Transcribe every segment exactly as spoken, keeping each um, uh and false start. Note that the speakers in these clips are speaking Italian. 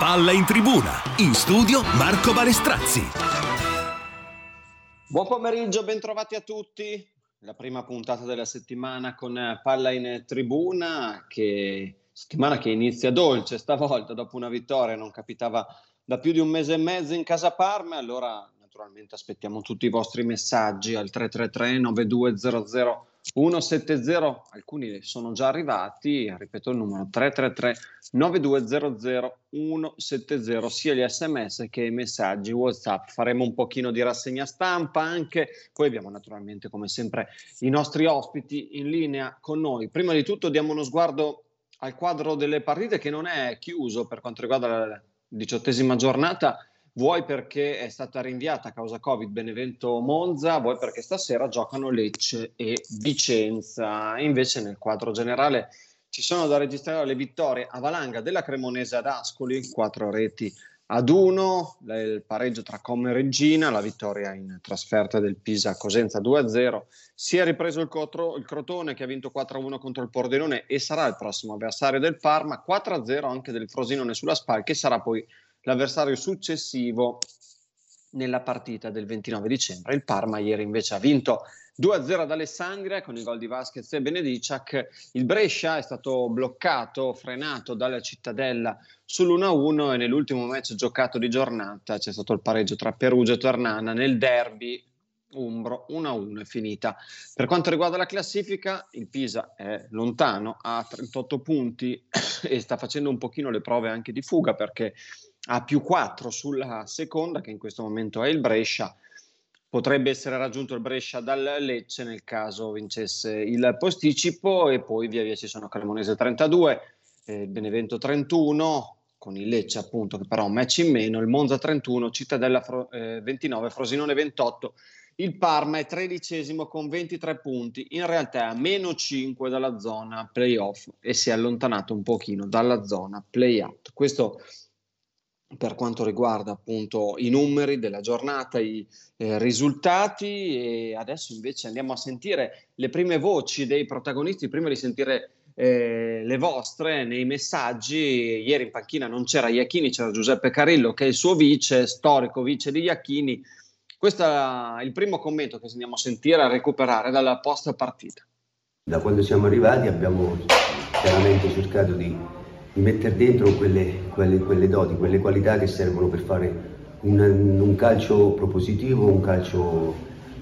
Palla in tribuna, in studio Marco Balestrazzi. Buon pomeriggio, bentrovati a tutti. La prima puntata della settimana con Palla in tribuna, che settimana che inizia dolce stavolta dopo una vittoria, non capitava da più di un mese e mezzo in casa Parma. Allora naturalmente aspettiamo tutti i vostri messaggi al tre tre tre nove due zero zero uno sette zero, alcuni sono già arrivati, ripeto il numero tre tre tre nove due zero zero uno sette zero, sia gli sms che i messaggi WhatsApp. Faremo un pochino di rassegna stampa anche, poi abbiamo naturalmente come sempre i nostri ospiti in linea con noi. Prima di tutto diamo uno sguardo al quadro delle partite, che non è chiuso per quanto riguarda la diciottesima giornata, vuoi perché è stata rinviata a causa Covid Benevento-Monza, vuoi perché stasera giocano Lecce e Vicenza. Invece nel quadro generale ci sono da registrare le vittorie a valanga della Cremonese ad Ascoli, quattro reti ad uno, il pareggio tra Como e Reggina, la vittoria in trasferta del Pisa a Cosenza due a zero. Si è ripreso il, Cotro, il Crotone, che ha vinto quattro a uno contro il Pordenone e sarà il prossimo avversario del Parma, quattro a zero anche del Frosinone sulla Spal, che sarà poi l'avversario successivo nella partita del ventinove dicembre. Il Parma ieri invece ha vinto due a zero ad Alessandria con i gol di Vasquez e Benediciak. Il Brescia è stato bloccato, frenato dalla Cittadella sull'uno a uno e nell'ultimo match giocato di giornata c'è stato il pareggio tra Perugia e Ternana nel derby umbro. Uno a uno è finita. Per quanto riguarda la classifica, il Pisa è lontano, ha trentotto punti e sta facendo un pochino le prove anche di fuga, perché ha più quattro sulla seconda, che in questo momento è il Brescia. Potrebbe essere raggiunto il Brescia dal Lecce nel caso vincesse il posticipo, e poi via via ci sono Cremonese trentadue, eh, Benevento trentuno, con il Lecce appunto che però ha un match in meno, il Monza trentuno, Cittadella Fro- eh, ventinove, Frosinone ventotto. Il Parma è tredicesimo con ventitré punti, in realtà è a meno cinque dalla zona playoff e si è allontanato un pochino dalla zona playout. Questo per quanto riguarda appunto i numeri della giornata, i eh, risultati. E adesso invece andiamo a sentire le prime voci dei protagonisti, prima di sentire eh, le vostre nei messaggi. Ieri in panchina non c'era Iachini, c'era Giuseppe Carillo che è il suo vice, storico vice di Iachini. Questo è il primo commento che andiamo a sentire, a recuperare dalla post partita. Da quando siamo arrivati abbiamo chiaramente cercato di, di mettere dentro quelle, quelle, quelle doti, quelle qualità che servono per fare un, un calcio propositivo, un calcio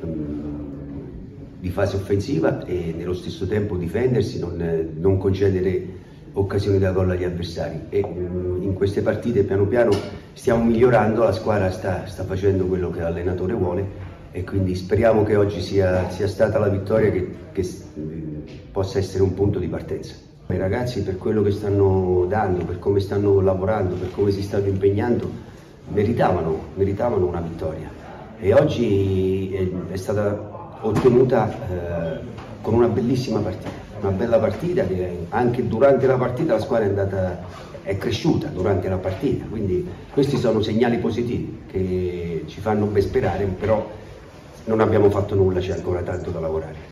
um, di fase offensiva e nello stesso tempo difendersi, non, non concedere occasioni da gol agli avversari. E um, in queste partite piano piano stiamo migliorando, la squadra sta, sta facendo quello che l'allenatore vuole e quindi speriamo che oggi sia, sia stata la vittoria che, che possa essere un punto di partenza. I ragazzi, per quello che stanno dando, per come stanno lavorando, per come si stanno impegnando, meritavano, meritavano una vittoria e oggi è, è stata ottenuta eh, con una bellissima partita, una bella partita che anche durante la partita la squadra è andata, è cresciuta durante la partita, quindi questi sono segnali positivi che ci fanno ben sperare, però non abbiamo fatto nulla, c'è ancora tanto da lavorare.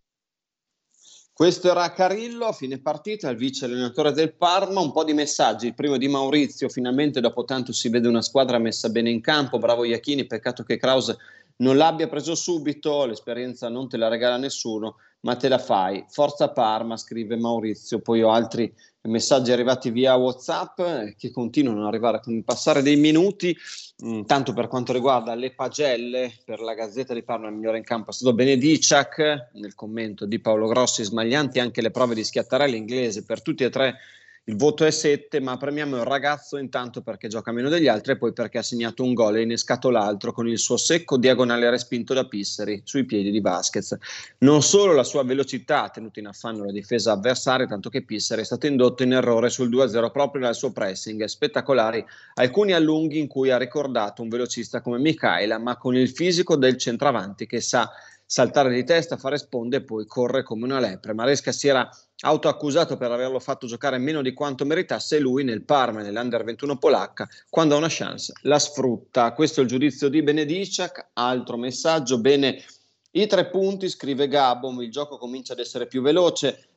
Questo era Carillo a fine partita, il vice allenatore del Parma. Un po' di messaggi, il primo di Maurizio: finalmente dopo tanto si vede una squadra messa bene in campo, bravo Iachini, peccato che Kraus non l'abbia preso subito, l'esperienza non te la regala nessuno, ma te la fai, forza Parma, scrive Maurizio. Poi ho altri messaggi arrivati via WhatsApp eh, che continuano ad arrivare con il passare dei minuti. Intanto per quanto riguarda le pagelle, per la Gazzetta di Parma il migliore in campo è stato Benediciak, nel commento di Paolo Grossi smaglianti anche le prove di Schiattarelli, inglese per tutti e tre il voto è sette, ma premiamo il ragazzo intanto perché gioca meno degli altri e poi perché ha segnato un gol e innescato l'altro con il suo secco diagonale respinto da Pisseri sui piedi di Vasquez. Non solo la sua velocità ha tenuto in affanno la difesa avversaria, tanto che Pisseri è stato indotto in errore sul due a zero proprio dal suo pressing. Spettacolari alcuni allunghi in cui ha ricordato un velocista come Michaela, ma con il fisico del centravanti che sa saltare di testa, fare sponde e poi corre come una lepre. Maresca si era autoaccusato per averlo fatto giocare meno di quanto meritasse, e lui nel Parma e nell'Under ventuno polacca, quando ha una chance la sfrutta. Questo è il giudizio di Benediciak. Altro messaggio: bene i tre punti, scrive Gabom, il gioco comincia ad essere più veloce,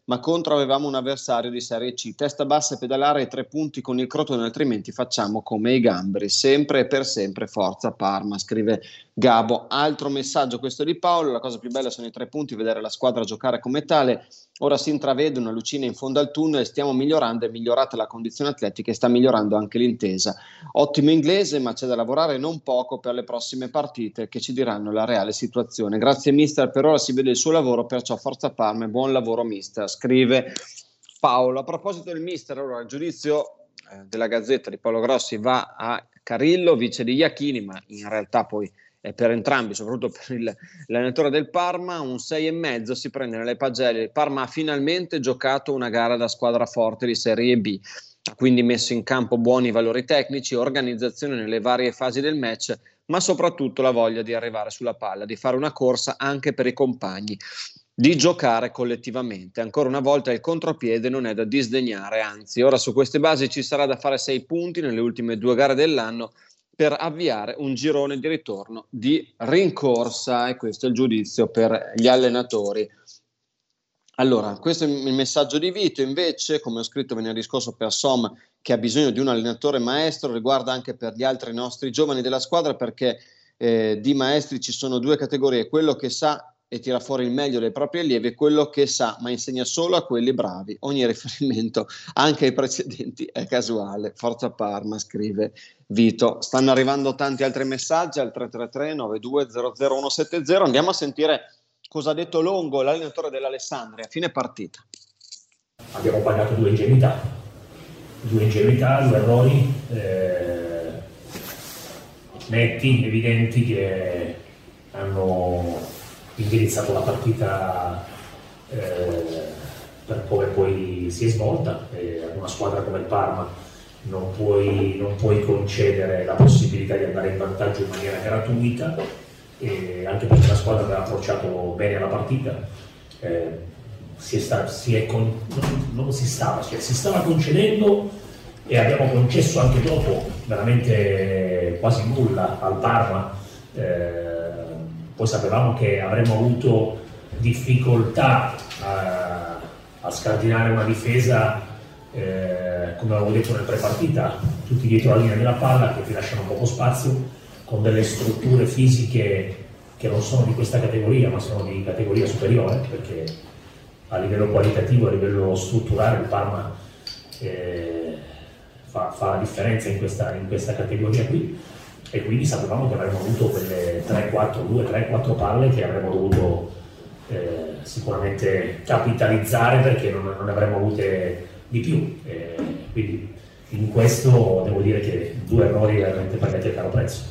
ma contro avevamo un avversario di Serie C. Testa bassa e pedalare ai tre punti con il Crotone, altrimenti facciamo come i Gamberi. Sempre e per sempre forza Parma, scrive Gabo. Altro messaggio questo di Paolo: la cosa più bella sono i tre punti, vedere la squadra giocare come tale. Ora si intravede una lucina in fondo al tunnel, stiamo migliorando, è migliorata la condizione atletica e sta migliorando anche l'intesa. Ottimo inglese, ma c'è da lavorare non poco per le prossime partite che ci diranno la reale situazione. Grazie mister, per ora si vede il suo lavoro, perciò forza Parma e buon lavoro mister, scrive Paolo. A proposito del mister, allora il giudizio eh, della Gazzetta di Paolo Grossi va a Carillo, vice di Iachini, ma in realtà poi è per entrambi, soprattutto per il, l'allenatore del Parma. Un sei e mezzo si prende nelle pagelle. Il Parma ha finalmente giocato una gara da squadra forte di Serie B, ha quindi messo in campo buoni valori tecnici, organizzazione nelle varie fasi del match, ma soprattutto la voglia di arrivare sulla palla, di fare una corsa anche per i compagni, di giocare collettivamente. Ancora una volta il contropiede non è da disdegnare, anzi ora su queste basi ci sarà da fare sei punti nelle ultime due gare dell'anno per avviare un girone di ritorno di rincorsa, e questo è il giudizio per gli allenatori. Allora, questo è il messaggio di Vito. Invece, come ho scritto venerdì scorso per Som, che ha bisogno di un allenatore maestro, riguarda anche per gli altri nostri giovani della squadra, perché eh, di maestri ci sono due categorie: quello che sa e tira fuori il meglio dei propri allievi e quello che sa ma insegna solo a quelli bravi. Ogni riferimento anche ai precedenti è casuale. Forza Parma, scrive Vito. Stanno arrivando tanti altri messaggi al tre tre tre nove due zero zero uno sette zero. Andiamo a sentire cosa ha detto Longo, l'allenatore dell'Alessandria, a fine partita. Abbiamo pagato due ingenuità, due ingenuità, due errori eh, netti, evidenti, che hanno indirizzato la partita eh, per come poi si è svolta. E ad una squadra come il Parma non puoi, non puoi concedere la possibilità di andare in vantaggio in maniera gratuita, e anche perché la squadra aveva approcciato bene alla partita. Eh, si è sta, si è con, non, non si stava, cioè si stava concedendo, e abbiamo concesso anche dopo veramente quasi nulla al Parma. Eh, poi sapevamo che avremmo avuto difficoltà a, a scardinare una difesa, eh, come avevo detto nel prepartita, tutti dietro la linea della palla, che ti lasciano poco spazio, con delle strutture fisiche che non sono di questa categoria, ma sono di categoria superiore, perché a livello qualitativo, a livello strutturale il Parma eh, fa, fa la differenza in questa, in questa categoria qui. E quindi sapevamo che avremmo avuto quelle tre quattro, due tre quattro palle che avremmo dovuto eh, sicuramente capitalizzare, perché non, non ne avremmo avute di più. Eh, quindi in questo devo dire che due errori veramente pagati a caro prezzo.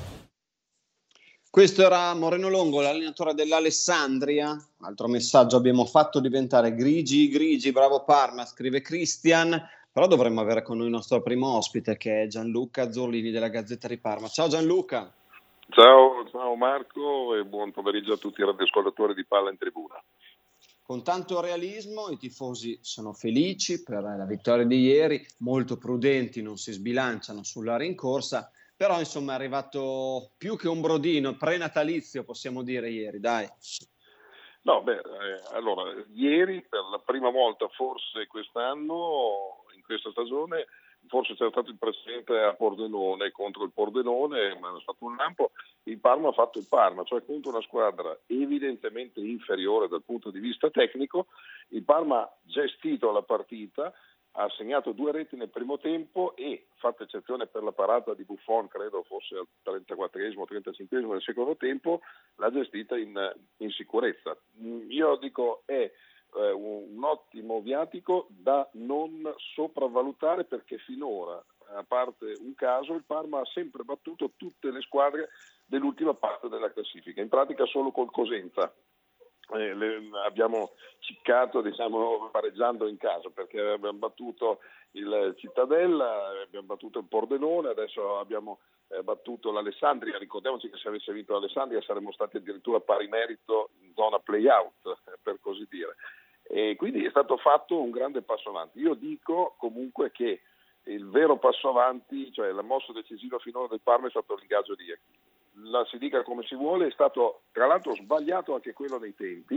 Questo era Moreno Longo, l'allenatore dell'Alessandria. Altro messaggio: abbiamo fatto diventare grigi grigi, bravo Parma, scrive Christian. Però dovremmo avere con noi il nostro primo ospite, che è Gianluca Zorlini della Gazzetta di Parma. Ciao Gianluca. Ciao, ciao Marco, e buon pomeriggio a tutti i radioascoltatori di Palla in Tribuna. Con tanto realismo i tifosi sono felici per la vittoria di ieri, molto prudenti, non si sbilanciano sulla rincorsa, però insomma è arrivato più che un brodino prenatalizio, possiamo dire, ieri, dai. No, beh, eh, allora, ieri per la prima volta forse quest'anno, in questa stagione, forse c'era stato il precedente a Pordenone contro il Pordenone, ma è stato un lampo. Il Parma ha fatto il Parma, cioè contro una squadra evidentemente inferiore dal punto di vista tecnico. Il Parma ha gestito la partita, ha segnato due reti nel primo tempo e, fatta eccezione per la parata di Buffon, credo fosse al trentaquattresimo trentacinquesimo del secondo tempo, l'ha gestita in, in sicurezza. Io dico è eh, un, un ottimo viatico da non sopravvalutare, perché finora, a parte un caso, il Parma ha sempre battuto tutte le squadre dell'ultima parte della classifica, in pratica solo col Cosenza. Eh, le, abbiamo ciccato, diciamo, pareggiando in casa, perché abbiamo battuto il Cittadella, abbiamo battuto il Pordenone, adesso abbiamo eh, battuto l'Alessandria. Ricordiamoci che se avesse vinto l'Alessandria saremmo stati addirittura pari merito in zona play-out, eh, per così dire. E quindi è stato fatto un grande passo avanti. Io dico comunque che il vero passo avanti, cioè la mossa decisiva finora del Parma, è stato l'ingaggio di Iachini. La si dica come si vuole, è stato tra l'altro sbagliato anche quello nei tempi,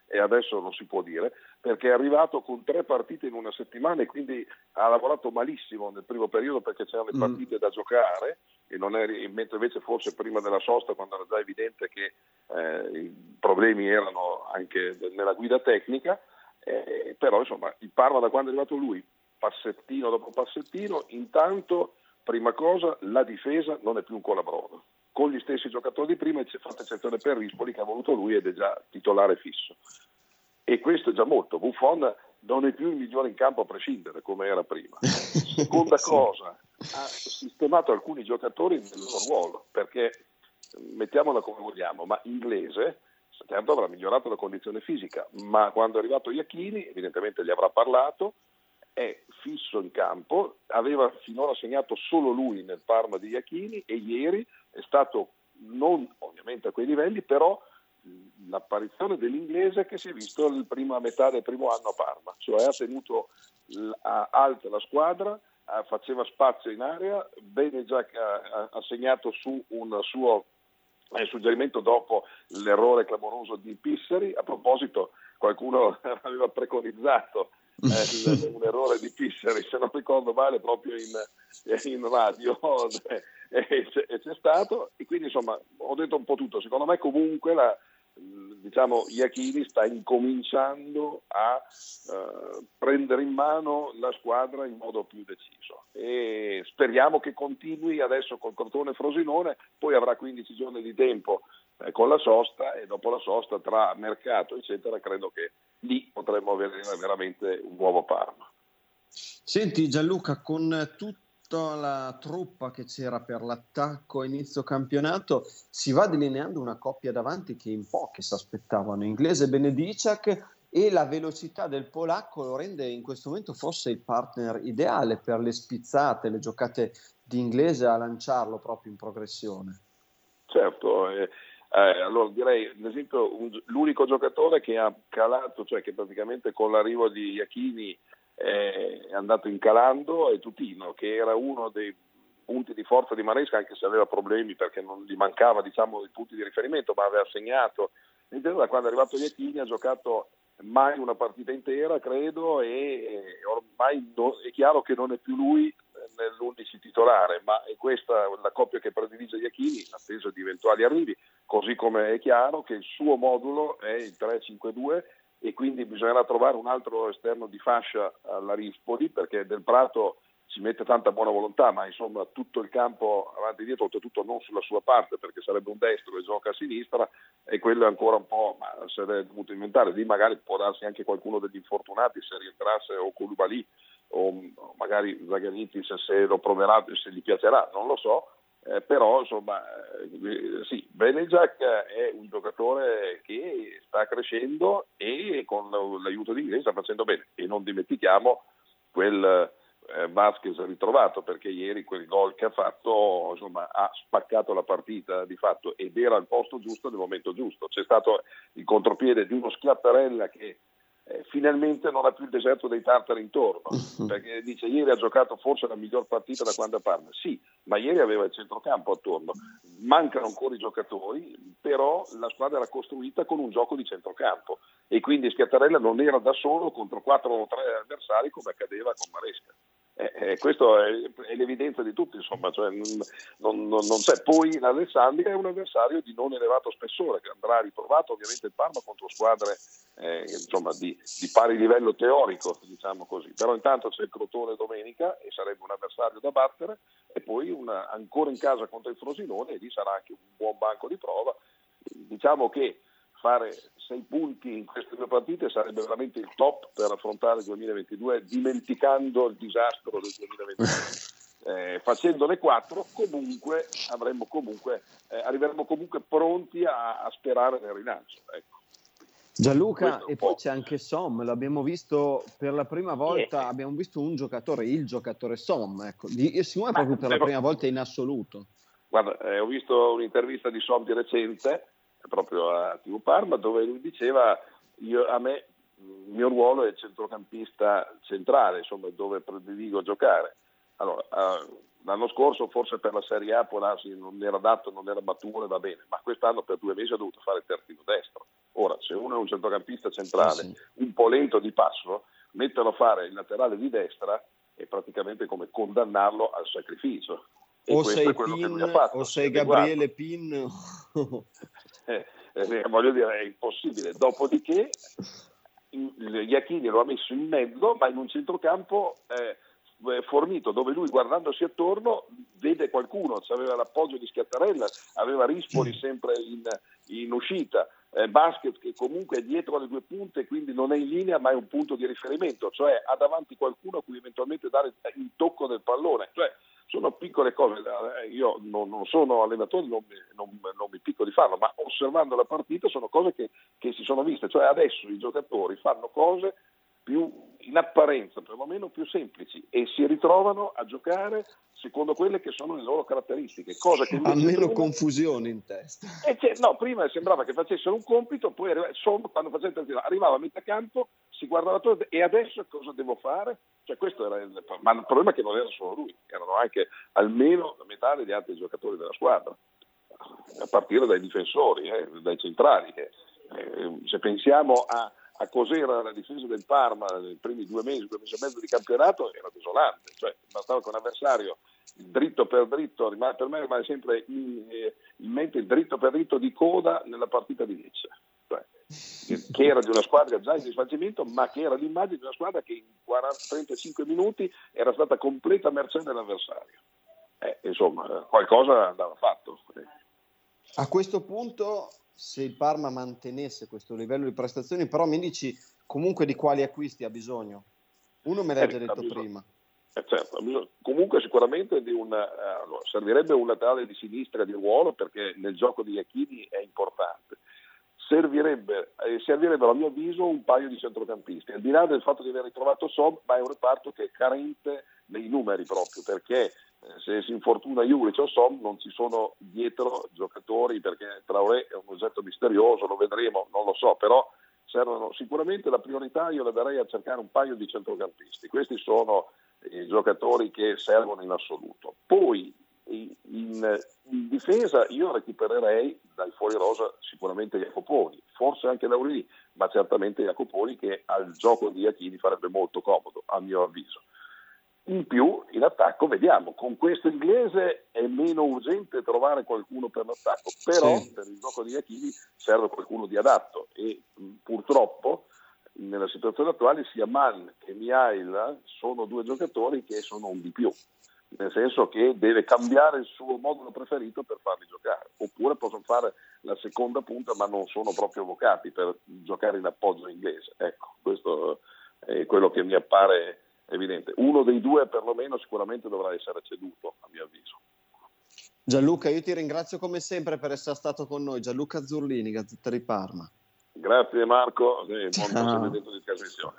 e adesso non si può dire, perché è arrivato con tre partite in una settimana e quindi ha lavorato malissimo nel primo periodo perché c'erano le partite mm. da giocare, e non è, mentre invece forse prima della sosta, quando era già evidente che eh, i problemi erano anche nella guida tecnica, eh, però insomma il Parma, da quando è arrivato lui, passettino dopo passettino, intanto prima cosa la difesa non è più un colabrodo, con gli stessi giocatori di prima, c'è fatta eccezione per Rispoli che ha voluto lui ed è già titolare fisso, e questo è già molto. Buffon non è più il migliore in campo a prescindere come era prima. Seconda sì. cosa, ha sistemato alcuni giocatori nel loro ruolo, perché mettiamola come vogliamo, ma Inglese certo avrà migliorato la condizione fisica, ma quando è arrivato Iachini evidentemente gli avrà parlato, è fisso in campo, aveva finora segnato solo lui nel Parma di Iachini e ieri è stato, non ovviamente a quei livelli, però l'apparizione dell'inglese che si è visto nella prima metà del primo anno a Parma, cioè ha tenuto alta la squadra, faceva spazio in area, Benejak ha, ha segnato su un suo eh, suggerimento dopo l'errore clamoroso di Pissari. A proposito, qualcuno aveva preconizzato eh, un errore di Pissari, se non ricordo male, proprio in, in radio e c'è, e c'è stato, e quindi insomma ho detto un po' tutto. Secondo me comunque la diciamo Iachini sta incominciando a uh, prendere in mano la squadra in modo più deciso, e speriamo che continui adesso col Crotone Frosinone, poi avrà quindici giorni di tempo eh, con la sosta, e dopo la sosta, tra mercato eccetera, credo che lì potremmo avere veramente un nuovo Parma. Senti Gianluca, con tutto la truppa che c'era per l'attacco a inizio campionato, si va delineando una coppia davanti che in pochi si aspettavano. Inglese Benedicak, e la velocità del polacco lo rende in questo momento forse il partner ideale per le spizzate, le giocate di Inglese, a lanciarlo proprio in progressione. Certo, eh, eh, allora direi ad esempio un, l'unico giocatore che ha calato, cioè che praticamente con l'arrivo di Iachini è andato incalando, è Tutino, che era uno dei punti di forza di Maresca, anche se aveva problemi perché non gli mancava diciamo i punti di riferimento, ma aveva segnato. Da quando è arrivato Iachini ha giocato mai una partita intera, credo, e ormai no, è chiaro che non è più lui nell'undici titolare, ma è questa la coppia che predilige Iachini in attesa di eventuali arrivi, così come è chiaro che il suo modulo è il tre cinque due, e quindi bisognerà trovare un altro esterno di fascia alla Rispoli, perché Del Prato ci mette tanta buona volontà, ma insomma tutto il campo avanti e dietro, oltretutto non sulla sua parte, perché sarebbe un destro e gioca a sinistra, e quello è ancora un po', ma se l'è dovuto inventare. Lì magari può darsi anche qualcuno degli infortunati, se rientrasse o Koulibaly o magari Zaganitis, se lo proverà, se gli piacerà, non lo so. Eh, però insomma eh, sì, Benejak è un giocatore che sta crescendo e con l'aiuto di Inglese sta facendo bene, e non dimentichiamo quel eh, Vasquez ritrovato, perché ieri quel gol che ha fatto insomma ha spaccato la partita di fatto, ed era al posto giusto nel momento giusto. C'è stato il contropiede di uno Schiattarella che Eh, finalmente non ha più il deserto dei tartari intorno, perché dice ieri ha giocato forse la miglior partita da quando è Parma. Sì, ma ieri aveva il centrocampo attorno, mancano ancora i giocatori, però la squadra era costruita con un gioco di centrocampo, e quindi Schiattarella non era da solo contro quattro o tre avversari come accadeva con Maresca. Eh, eh, questo è, è l'evidenza di tutti, insomma, cioè, non, non, non c'è. Poi l'Alessandria è un avversario di non elevato spessore, che andrà riprovato ovviamente il Parma contro squadre eh, insomma di, di pari livello teorico, diciamo così. Però intanto c'è il Crotone domenica e sarebbe un avversario da battere, e poi una, ancora in casa contro il Frosinone, e lì sarà anche un buon banco di prova. Diciamo che fare sei punti in queste due partite sarebbe veramente il top per affrontare il duemilaventidue, dimenticando il disastro del duemilaventidue. Eh, facendone quattro comunque avremmo comunque eh, arriveremo comunque pronti a, a sperare nel rilancio, ecco. Gianluca, e poi c'è anche Som, l'abbiamo visto per la prima volta, eh. abbiamo visto un giocatore, il giocatore Som, ecco, di, secondo me proprio per la prima volta in assoluto. Guarda, eh, ho visto un'intervista di Som di recente proprio a T V Parma, dove lui diceva io, a me il mio ruolo è centrocampista centrale, insomma dove prediligo giocare. Allora, uh, L'anno scorso forse per la Serie A può darsi, non era adatto, non era maturo e va bene, ma quest'anno per due mesi ha dovuto fare il terzino destro. Ora, se uno è un centrocampista centrale, sì, sì. un po' lento di passo, metterlo a fare il laterale di destra è praticamente come condannarlo al sacrificio. E o sei Pin, o sei Gabriele Pin. eh, eh, voglio dire, è impossibile. Dopodiché Iachini lo ha messo in mezzo, ma in un centrocampo eh, fornito, dove lui, guardandosi attorno, vede qualcuno. Aveva l'appoggio di Schiattarella, aveva Rispoli sempre in, in uscita, eh, Basket che comunque è dietro alle due punte, quindi non è in linea ma è un punto di riferimento, cioè ha davanti qualcuno a cui eventualmente dare il tocco del pallone. Cioè sono piccole cose, io non, non sono allenatore, non mi, non, non mi picco di farlo, ma osservando la partita sono cose che, che si sono viste. Cioè adesso i giocatori fanno cose più in apparenza perlomeno più semplici e si ritrovano a giocare secondo quelle che sono le loro caratteristiche, cosa che ha meno prima, confusione in testa. E no, prima sembrava che facessero un compito, poi arriva, insomma, quando faceva il arrivava a metà campo, si guardava tutto, e adesso cosa devo fare? Cioè questo era il, ma il problema è che non era solo lui, erano anche almeno la metà degli altri giocatori della squadra, a partire dai difensori, eh, dai centrali. Eh, eh, se pensiamo a a cos'era la difesa del Parma nei primi due mesi, due mesi e mezzo di campionato, era desolante, cioè bastava che un avversario dritto per dritto, per me rimane sempre in, in mente il dritto per dritto di coda nella partita di Lecce, cioè, che era di una squadra già in disfacimento, ma che era l'immagine di una squadra che in quaranta trentacinque minuti era stata completa mercé dell'avversario. Eh, insomma, qualcosa andava fatto. A questo punto, se il Parma mantenesse questo livello di prestazioni, però mi dici comunque di quali acquisti ha bisogno? Uno me l'hai eh, già detto bisogno, prima. Eh, certo, comunque sicuramente di un, eh, allora, servirebbe un laterale di sinistra di ruolo, perché nel gioco di Iachini è importante. Servirebbe, eh, servirebbero a mio avviso un paio di centrocampisti, al di là del fatto di aver ritrovato Sob, ma è un reparto che è carente nei numeri proprio, perché se si infortuna Juric o Som non ci sono dietro giocatori, perché Traoré è un oggetto misterioso, lo vedremo, non lo so, però servono sicuramente. La priorità io la darei a cercare un paio di centrocampisti, questi sono i giocatori che servono in assoluto. Poi in, in difesa io recupererei dai fuori rosa sicuramente Jacoponi, forse anche Laurì, ma certamente Jacoponi, che al gioco di Iachini farebbe molto comodo a mio avviso. In più, in attacco, vediamo, con questo inglese è meno urgente trovare qualcuno per l'attacco, però sì, per il gioco di Iachini serve qualcuno di adatto e mh, purtroppo nella situazione attuale sia Mann che Mihail sono due giocatori che sono un di più, nel senso che deve cambiare il suo modulo preferito per farli giocare, oppure possono fare la seconda punta ma non sono proprio vocati per giocare in appoggio inglese. Ecco, questo è quello che mi appare evidente. Uno dei due perlomeno sicuramente dovrà essere ceduto, a mio avviso. Gianluca, io ti ringrazio come sempre per essere stato con noi. Gianluca Zurlini, Gazzetta di Parma. Grazie Marco, e buon proseguimento di trasmissione.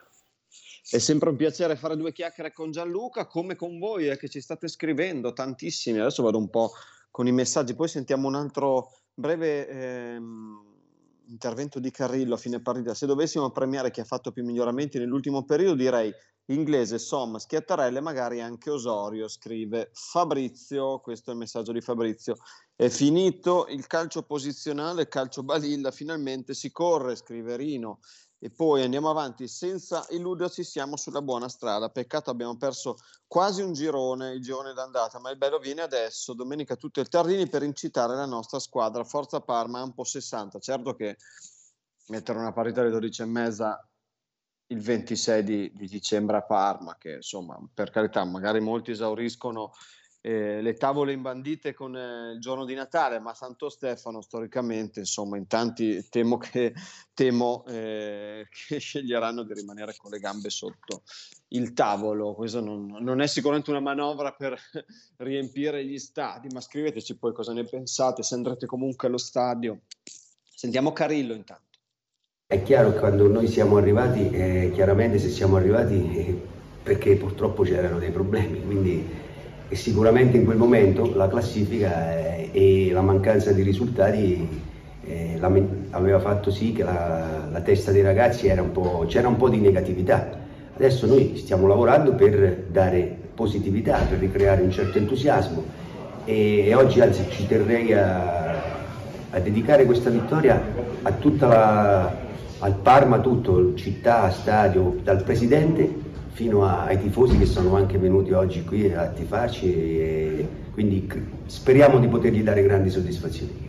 È sempre un piacere fare due chiacchiere con Gianluca, come con voi eh, che ci state scrivendo tantissimi. Adesso vado un po' con i messaggi, poi sentiamo un altro breve ehm, intervento di Carrillo a fine partita. Se dovessimo premiare chi ha fatto più miglioramenti nell'ultimo periodo, direi inglese, Som, Schiattarella e magari anche Osorio, scrive Fabrizio. Questo è il messaggio di Fabrizio. È finito il calcio posizionale, calcio balilla, finalmente si corre, scrive Rino. E poi andiamo avanti senza illuderci, siamo sulla buona strada. Peccato abbiamo perso quasi un girone, il girone d'andata, ma il bello viene adesso. Domenica tutto il Tardini per incitare la nostra squadra. Forza Parma, un po' sessanta. Certo che mettere una parità alle dodici e mezza il ventisei di, di dicembre a Parma, che insomma, per carità, magari molti esauriscono eh, le tavole imbandite con eh, il giorno di Natale, ma Santo Stefano storicamente, insomma, in tanti temo che, temo, eh, che sceglieranno di rimanere con le gambe sotto il tavolo. Questo non, non è sicuramente una manovra per riempire gli stadi, ma scriveteci poi cosa ne pensate, se andrete comunque allo stadio. Sentiamo Carillo intanto. È chiaro che quando noi siamo arrivati, eh, chiaramente se siamo arrivati eh, perché purtroppo c'erano dei problemi, quindi e sicuramente in quel momento la classifica eh, e la mancanza di risultati eh, la, aveva fatto sì che la, la testa dei ragazzi era un po', c'era un po' di negatività. Adesso noi stiamo lavorando per dare positività, per ricreare un certo entusiasmo e, e oggi anzi ci terrei a, a dedicare questa vittoria a tutta la, al Parma, tutto, città, stadio, dal presidente fino a, ai tifosi che sono anche venuti oggi qui a tifarci e quindi speriamo di potergli dare grandi soddisfazioni.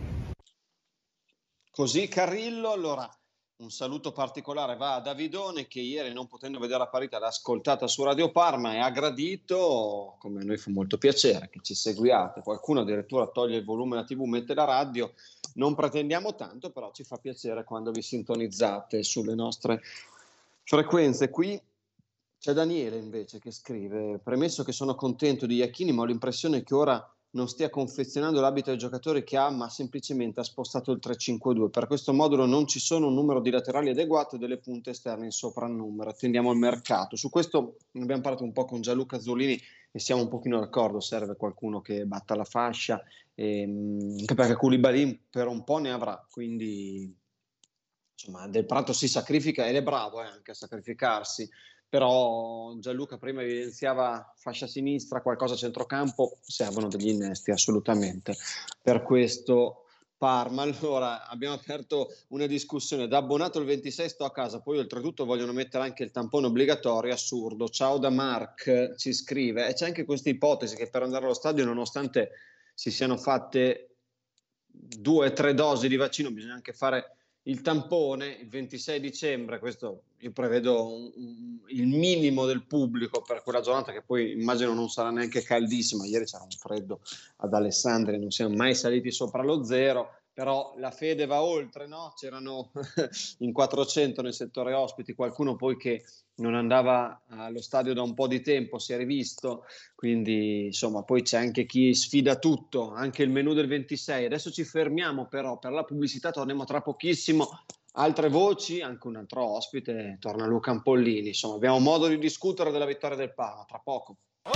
Così Carrillo, allora un saluto particolare va a Davidone che ieri, non potendo vedere la partita, l'ha ascoltata su Radio Parma e ha gradito, come a noi fa molto piacere che ci seguiate, qualcuno addirittura toglie il volume della tivù, mette la radio, non pretendiamo tanto, però ci fa piacere quando vi sintonizzate sulle nostre frequenze. Qui c'è Daniele invece che scrive: premesso che sono contento di Iachini, ma ho l'impressione che ora non stia confezionando l'abito ai giocatori che ha, ma semplicemente ha spostato il tre cinque due. Per questo modulo non ci sono un numero di laterali adeguato e delle punte esterne in soprannumero. Attendiamo il mercato. Su questo ne abbiamo parlato un po' con Gianluca Azzolini e siamo un pochino d'accordo. Serve qualcuno che batta la fascia, e, anche perché Koulibaly per un po' ne avrà. Quindi insomma Del Prato si sacrifica ed è bravo eh, anche a sacrificarsi. Però Gianluca prima evidenziava fascia sinistra, qualcosa a centrocampo, servono degli innesti assolutamente per questo Parma. Allora abbiamo aperto una discussione, da abbonato il ventisei sto a casa, poi oltretutto vogliono mettere anche il tampone obbligatorio, assurdo. Ciao da Mark, ci scrive, e c'è anche questa ipotesi che per andare allo stadio, nonostante si siano fatte due o tre dosi di vaccino, bisogna anche fare il tampone il ventisei dicembre. Questo io prevedo un, un, il minimo del pubblico per quella giornata, che poi immagino non sarà neanche caldissima. Ieri c'era un freddo ad Alessandria, non siamo mai saliti sopra lo zero, però la fede va oltre, no? C'erano in quattrocento nel settore ospiti, qualcuno poi che non andava allo stadio da un po' di tempo si è rivisto, quindi insomma poi c'è anche chi sfida tutto, anche il menù del ventisei. Adesso ci fermiamo però per la pubblicità, torniamo tra pochissimo. Altre voci, anche un altro ospite, torna Luca Ampollini, insomma abbiamo modo di discutere della vittoria del Parma tra poco.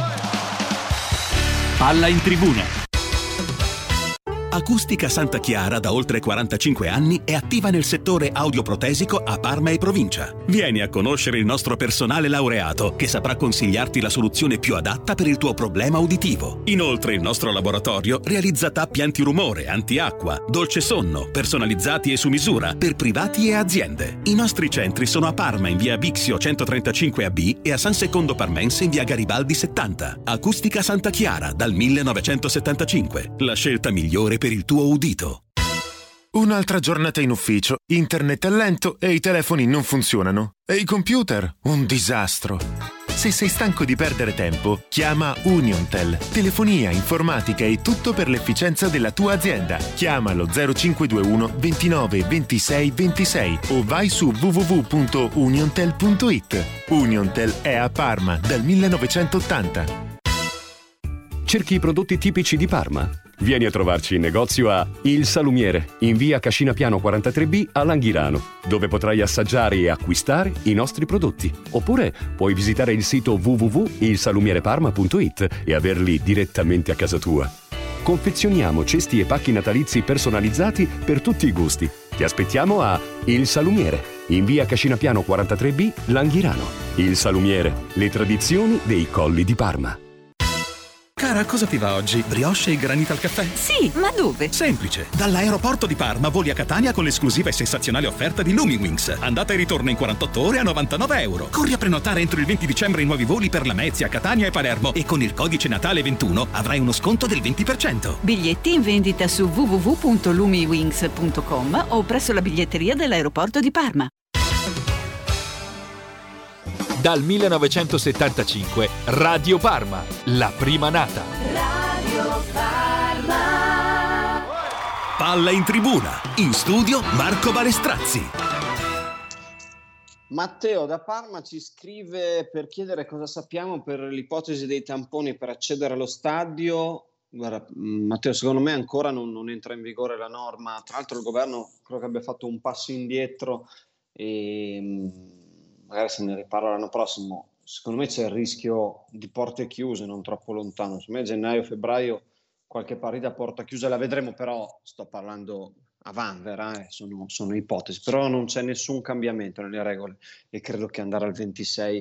Palla in tribuna. Acustica Santa Chiara da oltre quarantacinque anni è attiva nel settore audioprotesico a Parma e provincia. Vieni a conoscere il nostro personale laureato che saprà consigliarti la soluzione più adatta per il tuo problema uditivo. Inoltre il nostro laboratorio realizza tappi antirumore, antiacqua, dolce sonno, personalizzati e su misura per privati e aziende. I nostri centri sono a Parma in via Bixio centotrentacinque A B e a San Secondo Parmense in via Garibaldi settanta. Acustica Santa Chiara dal millenovecentosettantacinque. La scelta migliore per per il tuo udito. Un'altra giornata in ufficio, internet è lento e i telefoni non funzionano. E i computer? Un disastro. Se sei stanco di perdere tempo, chiama Uniontel. Telefonia, informatica e tutto per l'efficienza della tua azienda. Chiamalo zero cinque due uno ventinove ventisei ventisei o vai su w w w punto uniontel punto i t. Uniontel è a Parma dal millenovecentottanta. Cerchi i prodotti tipici di Parma? Vieni a trovarci in negozio a Il Salumiere, in via Cascina Piano quarantatré B a Langhirano, dove potrai assaggiare e acquistare i nostri prodotti. Oppure puoi visitare il sito w w w punto il salumiere parma punto i t e averli direttamente a casa tua. Confezioniamo cesti e pacchi natalizi personalizzati per tutti i gusti. Ti aspettiamo a Il Salumiere, in via Cascina Piano quarantatré B, Langhirano. Il Salumiere, le tradizioni dei colli di Parma. Cara, cosa ti va oggi? Brioche e granita al caffè? Sì, ma dove? Semplice. Dall'aeroporto di Parma voli a Catania con l'esclusiva e sensazionale offerta di Lumiwings. Andata e ritorno in quarantotto ore a novantanove euro. Corri a prenotare entro il venti dicembre i nuovi voli per Lamezia, Catania e Palermo e con il codice Natale ventuno avrai uno sconto del venti per cento. Biglietti in vendita su w w w punto lumiwings punto com o presso la biglietteria dell'aeroporto di Parma. Dal millenovecentosettantacinque Radio Parma, la prima nata. Radio Parma. Palla in tribuna, in studio Marco Balestrazzi. Matteo da Parma ci scrive per chiedere cosa sappiamo per l'ipotesi dei tamponi per accedere allo stadio. Guarda, Matteo, secondo me ancora non, non entra in vigore la norma. Tra l'altro il governo credo che abbia fatto un passo indietro e magari se ne riparla l'anno prossimo. Secondo me c'è il rischio di porte chiuse non troppo lontano. Secondo me gennaio, febbraio qualche partita a porta chiusa la vedremo, però sto parlando a vanvera, eh, sono, sono ipotesi, però non c'è nessun cambiamento nelle regole e credo che andare al ventisei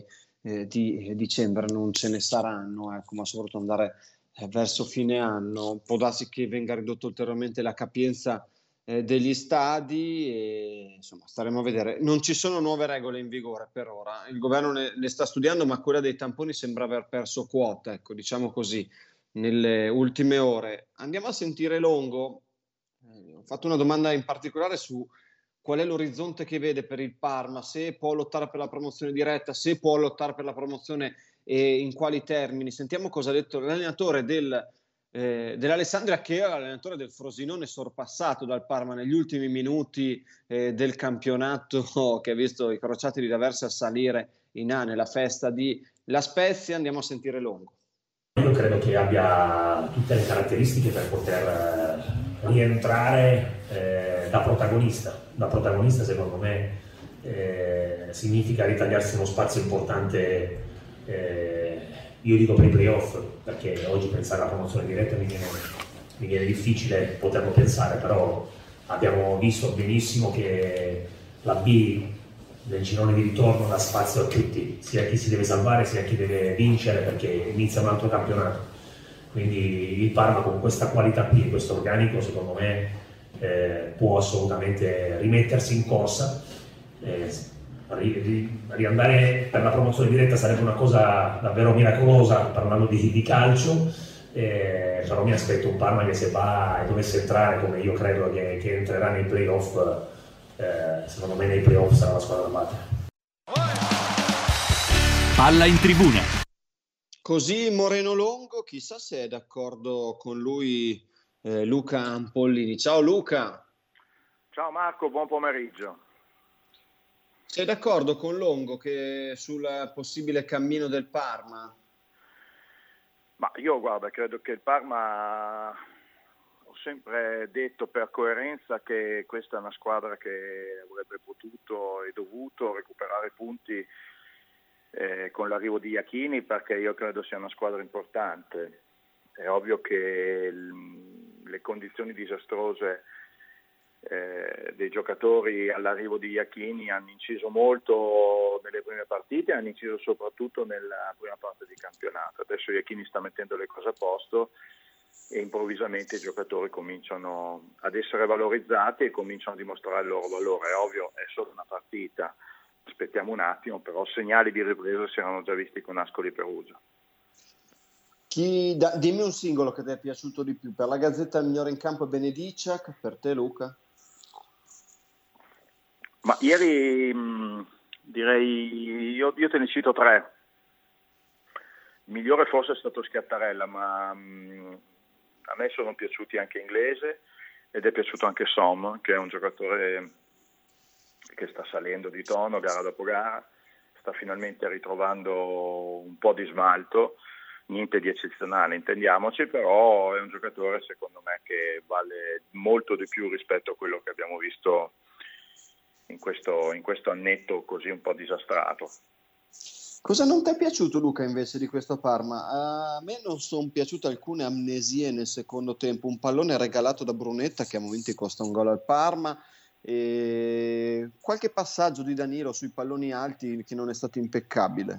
eh, di dicembre non ce ne saranno, ecco, ma soprattutto andare eh, verso fine anno. Può darsi che venga ridotto ulteriormente la capienza eh, degli stadi e insomma staremo a vedere. Non ci sono nuove regole in vigore per ora, il governo ne, ne sta studiando, ma quella dei tamponi sembra aver perso quota, ecco, diciamo così, nelle ultime ore. Andiamo a sentire Longo. Eh, ho fatto una domanda in particolare su qual è l'orizzonte che vede per il Parma, se può lottare per la promozione diretta, se può lottare per la promozione e in quali termini. Sentiamo cosa ha detto l'allenatore del, eh, dell'Alessandria, che è l'allenatore del Frosinone, sorpassato dal Parma negli ultimi minuti eh, del campionato, che ha visto i crociati di D'Aversa salire in A nella festa di La Spezia. Andiamo a sentire Longo. Io credo che abbia tutte le caratteristiche per poter rientrare eh, da protagonista. Da protagonista secondo me eh, significa ritagliarsi uno spazio importante, eh, io dico per i playoff, perché oggi pensare alla promozione diretta mi viene, mi viene difficile poterlo pensare, però abbiamo visto benissimo che la B del girone di ritorno dà spazio a tutti, sia chi si deve salvare sia chi deve vincere, perché inizia un altro campionato. Quindi il Parma con questa qualità qui, questo organico, secondo me eh, può assolutamente rimettersi in corsa. Eh, ri, ri, riandare per la promozione diretta sarebbe una cosa davvero miracolosa parlando di, di calcio, eh, però mi aspetto un Parma che se va e dovesse entrare come io credo che, che entrerà nei playoff, eh, secondo me nei playoff sarà la squadra da battere. Palla in tribuna. Così Moreno Longo, chissà se è d'accordo con lui eh, Luca Ampollini. Ciao Luca. Ciao Marco, buon pomeriggio. Sei d'accordo con Longo che sul possibile cammino del Parma? Ma io guarda, credo che il Parma, ho sempre detto per coerenza che questa è una squadra che avrebbe potuto e dovuto recuperare punti Eh, con l'arrivo di Iachini, perché io credo sia una squadra importante. È ovvio che l- le condizioni disastrose eh, dei giocatori all'arrivo di Iachini hanno inciso molto nelle prime partite, hanno inciso soprattutto nella prima parte di campionato. Adesso Iachini sta mettendo le cose a posto e improvvisamente i giocatori cominciano ad essere valorizzati e cominciano a dimostrare il loro valore. È ovvio, è solo una partita, aspettiamo un attimo, però segnali di ripresa si erano già visti con Ascoli Perugia. Chi, da, dimmi un singolo che ti è piaciuto di più. Per la Gazzetta il migliore in campo è Benediciak, per te Luca? Ma ieri mh, direi, io, io te ne cito tre. Il migliore forse è stato Schiattarella, ma mh, a me sono piaciuti anche Inglese ed è piaciuto anche Som, che è un giocatore che sta salendo di tono gara dopo gara, sta finalmente ritrovando un po' di smalto, niente di eccezionale intendiamoci, però è un giocatore secondo me che vale molto di più rispetto a quello che abbiamo visto in questo, in questo annetto così un po' disastrato. Cosa non ti è piaciuto Luca invece di questo Parma? A me non sono piaciute alcune amnesie nel secondo tempo, un pallone regalato da Brunetta che a momenti costa un gol al Parma, e qualche passaggio di Danilo sui palloni alti che non è stato impeccabile.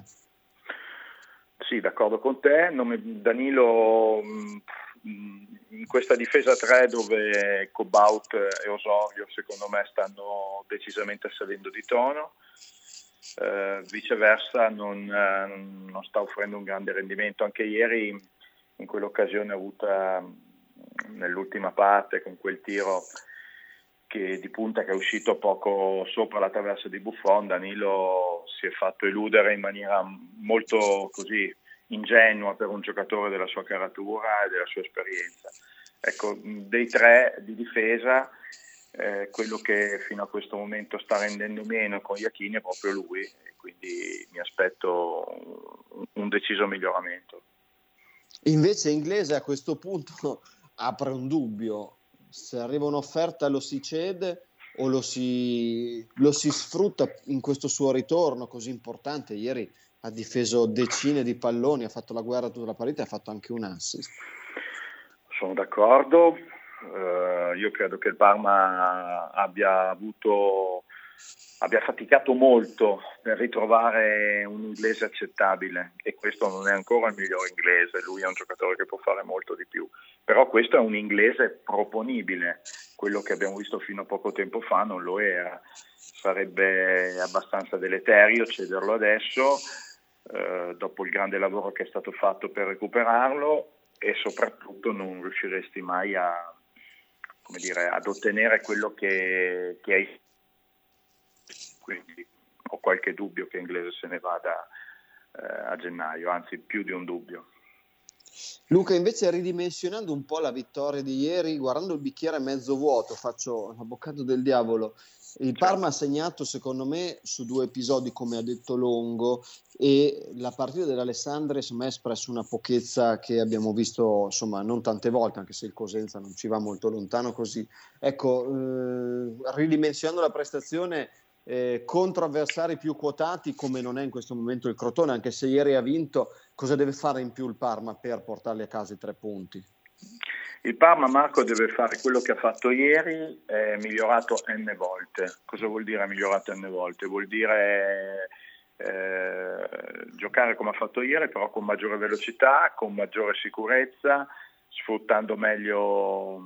Sì, d'accordo con te. Nome Danilo mh, in questa difesa tre dove Cobaut e Osorio secondo me stanno decisamente salendo di tono, eh, viceversa non, eh, non sta offrendo un grande rendimento. Anche ieri in quell'occasione avuta nell'ultima parte con quel tiro che di punta che è uscito poco sopra la traversa di Buffon, Danilo si è fatto eludere in maniera molto così ingenua per un giocatore della sua caratura e della sua esperienza. Ecco, dei tre di difesa, eh, quello che fino a questo momento sta rendendo meno con Iachini è proprio lui, e quindi mi aspetto un, un deciso miglioramento. Invece Inglese a questo punto apre un dubbio. Se arriva un'offerta lo si cede o lo si, lo si sfrutta in questo suo ritorno così importante? Ieri ha difeso decine di palloni, ha fatto la guerra tutta la partita e ha fatto anche un assist. Sono d'accordo, uh, io credo che il Parma abbia avuto abbia faticato molto per ritrovare un inglese accettabile, e questo non è ancora il miglior inglese, lui è un giocatore che può fare molto di più, però questo è un inglese proponibile, quello che abbiamo visto fino a poco tempo fa non lo era. Sarebbe abbastanza deleterio cederlo adesso, eh, dopo il grande lavoro che è stato fatto per recuperarlo, e soprattutto non riusciresti mai a, come dire, ad ottenere quello che, che hai. Quindi ho qualche dubbio che Inglese se ne vada eh, a gennaio, anzi più di un dubbio. Luca, invece, ridimensionando un po' la vittoria di ieri, guardando il bicchiere mezzo vuoto, faccio l'avvocato del diavolo. Il Parma ha segnato, secondo me, su due episodi, come ha detto Longo, e la partita dell'Alessandria secondo me ha espresso una pochezza che abbiamo visto, insomma, non tante volte, anche se il Cosenza non ci va molto lontano così. Ecco, eh, ridimensionando la prestazione eh, contro avversari più quotati, come non è in questo momento il Crotone, anche se ieri ha vinto, cosa deve fare in più il Parma per portarli a casa i tre punti? Il Parma, Marco, deve fare quello che ha fatto ieri, è migliorato n volte. Cosa vuol dire migliorato n volte? Vuol dire eh, giocare come ha fatto ieri, però con maggiore velocità, con maggiore sicurezza, sfruttando meglio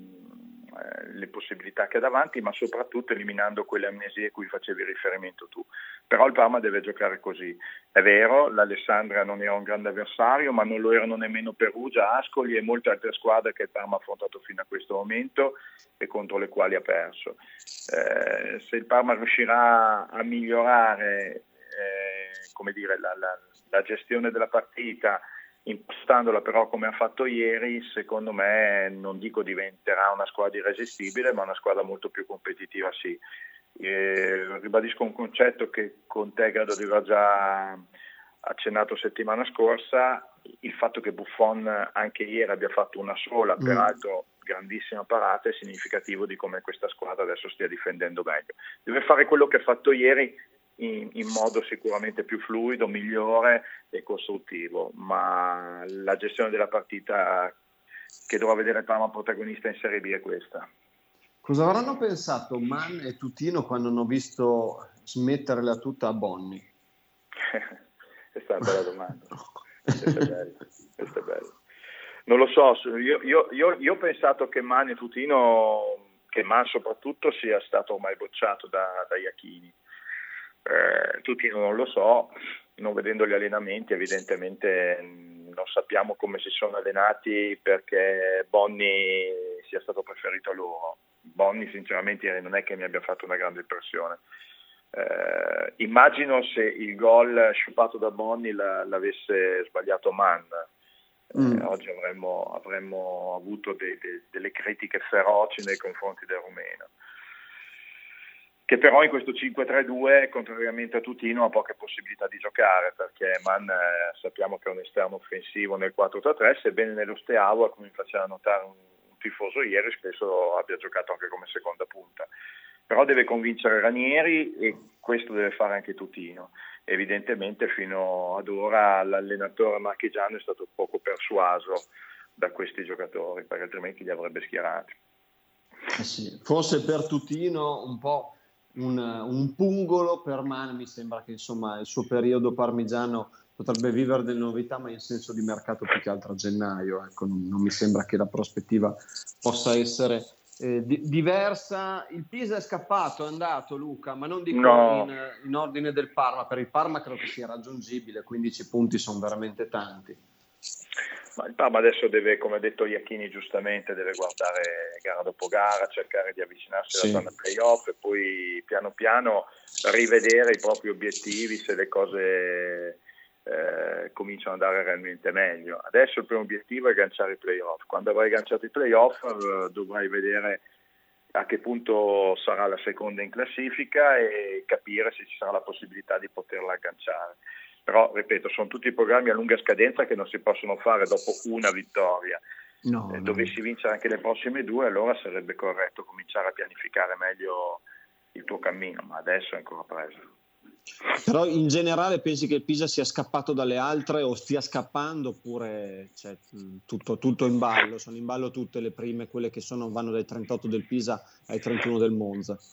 eh, le possibilità che ha davanti, ma soprattutto eliminando quelle amnesie a cui facevi riferimento tu. Però il Parma deve giocare così. È vero, l'Alessandria non era un grande avversario, ma non lo erano nemmeno Perugia, Ascoli e molte altre squadre che il Parma ha affrontato fino a questo momento e contro le quali ha perso. Eh, se il Parma riuscirà a migliorare eh, come dire, la, la, la gestione della partita, impostandola però come ha fatto ieri, secondo me, non dico diventerà una squadra irresistibile, ma una squadra molto più competitiva, sì. Eh, ribadisco un concetto che con te credo di aver già accennato settimana scorsa: il fatto che Buffon anche ieri abbia fatto una sola, mm. peraltro grandissima parata, è significativo di come questa squadra adesso stia difendendo meglio. Deve fare quello che ha fatto ieri in, in modo sicuramente più fluido, migliore e costruttivo, ma la gestione della partita che dovrà vedere il Parma protagonista in Serie B è questa. Cosa avranno pensato Man e Tutino quando hanno visto smetterla tutta a Bonni? È stata una bella domanda. Questo è bello. Questo è bello. Non lo so, io, io, io, io ho pensato che Man e Tutino, che Man soprattutto, sia stato ormai bocciato da, da Iachini. Eh, Tutino non lo so, non vedendo gli allenamenti evidentemente non sappiamo come si sono allenati perché Bonni sia stato preferito a loro. Bonni sinceramente non è che mi abbia fatto una grande impressione. Eh, immagino se il gol sciupato da Bonni la, l'avesse sbagliato Man. Eh, mm. Oggi avremmo, avremmo avuto de, de, delle critiche feroci nei confronti del rumeno, che però in questo cinque tre due, contrariamente a Tutino, ha poche possibilità di giocare, perché Man eh, sappiamo che è un esterno offensivo nel quattro tre tre, sebbene nello Steaua, come mi faceva notare un tifoso ieri, spesso abbia giocato anche come seconda punta. Però deve convincere Ranieri e questo deve fare anche Tutino. Evidentemente fino ad ora l'allenatore marchigiano è stato poco persuaso da questi giocatori, perché altrimenti li avrebbe schierati. Eh sì, forse per Tutino un po' un, un pungolo, per Man mi sembra che insomma il suo periodo parmigiano potrebbe vivere delle novità, ma in senso di mercato più che altro a gennaio. Ecco, non, non mi sembra che la prospettiva possa essere eh, di, diversa. Il Pisa è scappato, è andato, Luca, ma non dico no. in, in ordine del Parma. Per il Parma credo che sia raggiungibile, quindici punti sono veramente tanti. Ma il Parma adesso deve, come ha detto Iachini giustamente, deve guardare gara dopo gara, cercare di avvicinarsi alla zona playoff e poi piano piano rivedere i propri obiettivi se le cose Eh, cominciano ad andare realmente meglio. Adesso il primo obiettivo è agganciare i playoff. Quando avrai agganciato i playoff eh, dovrai vedere a che punto sarà la seconda in classifica e capire se ci sarà la possibilità di poterla agganciare. Però, ripeto, sono tutti programmi a lunga scadenza che non si possono fare dopo una vittoria. No, eh, no. Dovessi vincere anche le prossime due, allora sarebbe corretto cominciare a pianificare meglio il tuo cammino, ma adesso è ancora presto. Però in generale pensi che il Pisa sia scappato dalle altre o stia scappando, oppure c'è tutto, tutto in ballo? Sono in ballo tutte le prime, quelle che sono, vanno dai trentotto del Pisa ai trentuno del Monza?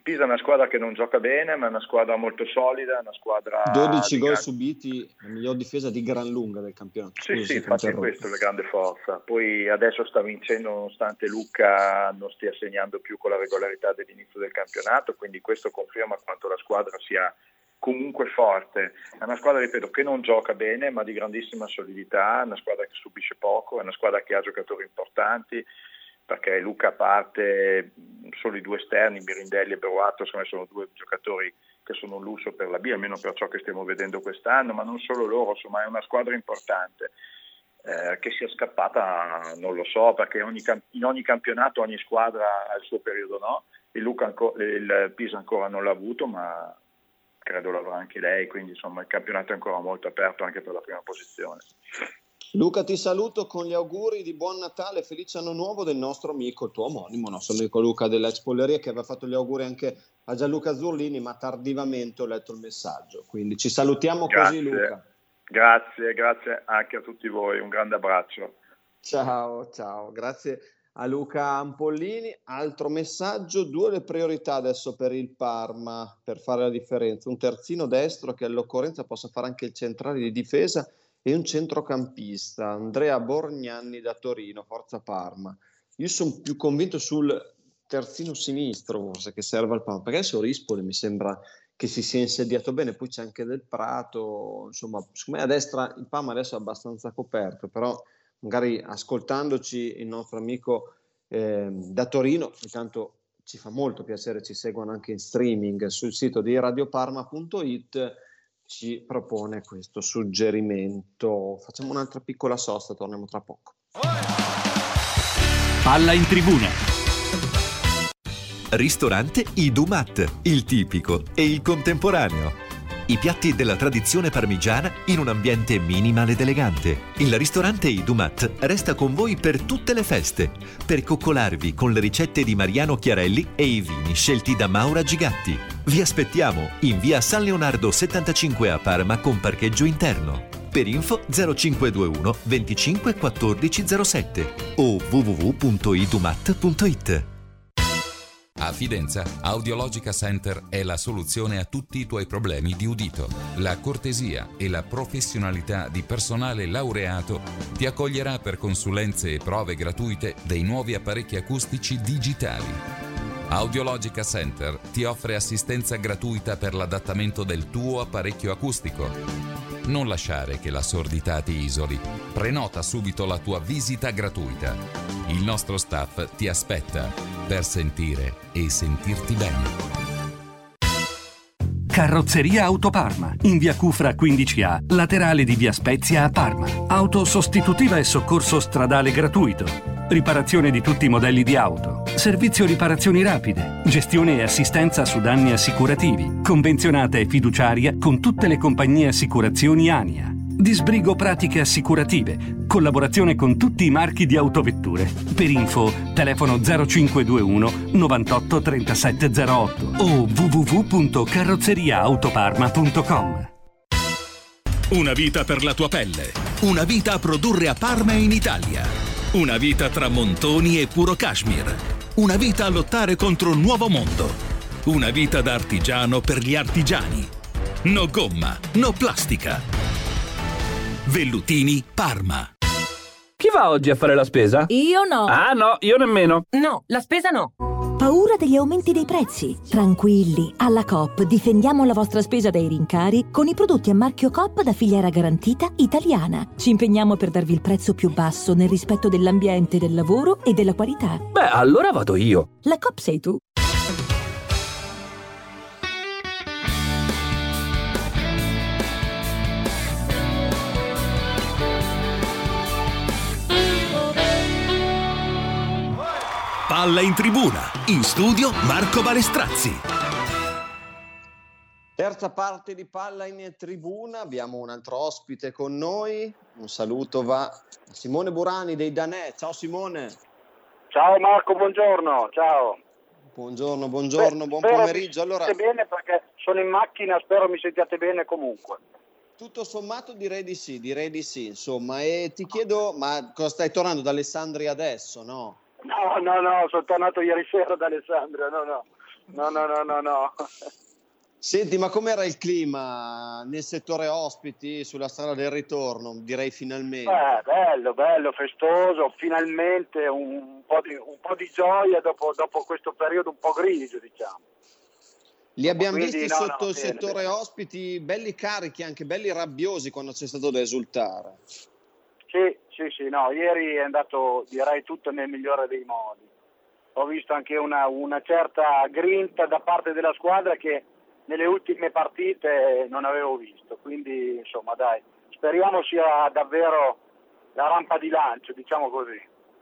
Pisa è una squadra che non gioca bene, ma è una squadra molto solida, una squadra dodici gol gran... subiti, la miglior difesa di gran lunga del campionato. Sì, Scusi, sì, infatti questo è la grande forza. Poi adesso sta vincendo nonostante Luca non stia segnando più con la regolarità dell'inizio del campionato, quindi questo conferma quanto la squadra sia comunque forte. È una squadra, ripeto, che non gioca bene, ma di grandissima solidità, è una squadra che subisce poco, è una squadra che ha giocatori importanti, perché Luca parte solo i due esterni, Birindelli e Beruato, sono due giocatori che sono un lusso per la B, almeno per ciò che stiamo vedendo quest'anno, ma non solo loro, insomma è una squadra importante. Eh, che sia scappata non lo so, perché ogni, in ogni campionato ogni squadra ha il suo periodo, no? Il, Luca anco, il Pisa ancora non l'ha avuto, ma credo l'avrà anche lei, quindi insomma il campionato è ancora molto aperto anche per la prima posizione. Luca, ti saluto con gli auguri di buon Natale, felice anno nuovo del nostro amico, il tuo omonimo, nostro amico Luca dell'Ex Polleria, che aveva fatto gli auguri anche a Gianluca Zurlini, ma tardivamente ho letto il messaggio, quindi ci salutiamo. Grazie. Così, Luca. Grazie, grazie anche a tutti voi, un grande abbraccio. Ciao, ciao, grazie a Luca Ampollini. Altro messaggio, due le priorità adesso per il Parma per fare la differenza, un terzino destro che all'occorrenza possa fare anche il centrale di difesa e un centrocampista, Andrea Borgnanni da Torino, forza Parma. Io sono più convinto sul terzino sinistro forse che serve al Parma, perché adesso Rispoli mi sembra che si sia insediato bene, poi c'è anche Del Prato, insomma secondo me a destra il Parma adesso è abbastanza coperto, però magari ascoltandoci il nostro amico eh, da Torino, intanto ci fa molto piacere, ci seguono anche in streaming sul sito di radioparma punto it, ci propone questo suggerimento. Facciamo un'altra piccola sosta, torniamo tra poco. Palla in tribuna. Ristorante Idumat, il tipico e il contemporaneo. I piatti della tradizione parmigiana in un ambiente minimal ed elegante. Il ristorante Idumat resta con voi per tutte le feste, per coccolarvi con le ricette di Mariano Chiarelli e i vini scelti da Maura Gigatti. Vi aspettiamo in via San Leonardo settantacinque a Parma con parcheggio interno. Per info zero cinque due uno venticinque quattordici zero sette o w w w punto idumat punto it. A Fidenza, Audiologica Center è la soluzione a tutti i tuoi problemi di udito. La cortesia e la professionalità di personale laureato ti accoglierà per consulenze e prove gratuite dei nuovi apparecchi acustici digitali. Audiologica Center ti offre assistenza gratuita per l'adattamento del tuo apparecchio acustico. Non lasciare che la sordità ti isoli. Prenota subito la tua visita gratuita. Il nostro staff ti aspetta per sentire e sentirti bene. Carrozzeria Auto Parma, in via Cufra quindici A, laterale di via Spezia a Parma. Auto sostitutiva e soccorso stradale gratuito. Riparazione di tutti i modelli di auto. Servizio riparazioni rapide. Gestione e assistenza su danni assicurativi. Convenzionata e fiduciaria con tutte le compagnie assicurazioni ANIA. Disbrigo pratiche assicurative. Collaborazione con tutti i marchi di autovetture. Per info, telefono zero cinque due uno novantotto trentasette zero otto o w w w punto carrozzeria autoparma punto com. Una vita per la tua pelle. Una vita a produrre a Parma e in Italia. Una vita tra montoni e puro cashmere. Una vita a lottare contro un nuovo mondo. Una vita da artigiano per gli artigiani. No gomma, no plastica. Vellutini Parma. Chi va oggi a fare la spesa? Io no. Ah no, io nemmeno. No, la spesa no. Paura degli aumenti dei prezzi? Tranquilli, alla Coop difendiamo la vostra spesa dai rincari con i prodotti a marchio Coop da filiera garantita italiana. Ci impegniamo per darvi il prezzo più basso nel rispetto dell'ambiente, del lavoro e della qualità. Beh, allora vado io. La Coop sei tu. Palla in tribuna, in studio Marco Balestrazzi. Terza parte di Palla in tribuna, abbiamo un altro ospite con noi, un saluto va a Simone Burani dei Danè. Ciao Simone. Ciao Marco, buongiorno, ciao. Buongiorno, buongiorno, Beh, buon spero pomeriggio. Mi allora, bene perché sono in macchina, spero mi sentiate bene comunque. Tutto sommato direi di sì, direi di sì, insomma, e ti chiedo, ma cosa stai tornando da Alessandria adesso, no? No, no, no, sono tornato ieri sera da Alessandria, no, no. no, no, no, no, no. Senti, ma com'era il clima nel settore ospiti sulla strada del ritorno? Direi finalmente. Beh, bello, bello, festoso, finalmente un po' di, un po' di gioia dopo, dopo questo periodo un po' grigio, diciamo. Li abbiamo Quindi, visti no, sotto no, il bene, settore bene. ospiti, belli carichi, anche belli rabbiosi quando c'è stato da esultare. Sì, sì, sì, no, ieri è andato, direi, tutto nel migliore dei modi. Ho visto anche una, una certa grinta da parte della squadra che nelle ultime partite non avevo visto, quindi insomma dai, speriamo sia davvero la rampa di lancio, diciamo così.